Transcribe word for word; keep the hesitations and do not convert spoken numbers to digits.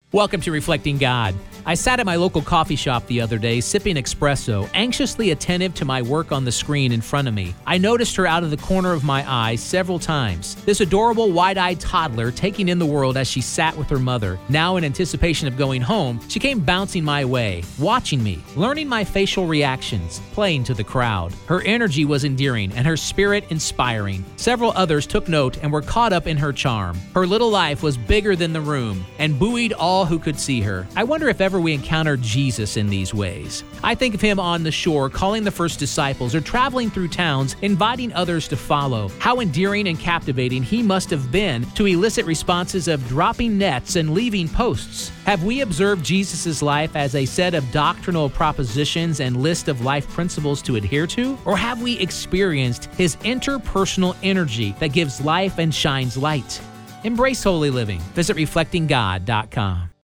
Welcome to Reflecting God. I sat at my local coffee shop the other day sipping espresso, anxiously attentive to my work on the screen in front of me. I noticed her out of the corner of my eye several times. This adorable, wide-eyed toddler taking in the world as she sat with her mother. Now, in anticipation of going home, she came bouncing my way, watching me, learning my facial reactions, playing to the crowd. Her energy was endearing and her spirit inspiring. Several others took note and were caught up in her charm. Her little life was bigger than the room and buoyed all who could see her. I wonder if ever we encounter Jesus in these ways. I think of him on the shore, calling the first disciples, or traveling through towns, inviting others to follow. How endearing and captivating he must have been to elicit responses of dropping nets and leaving posts. Have we observed Jesus' life as a set of doctrinal propositions and list of life principles to adhere to? Or have we experienced his interpersonal energy that gives life and shines light? Embrace holy living. Visit reflecting god dot com.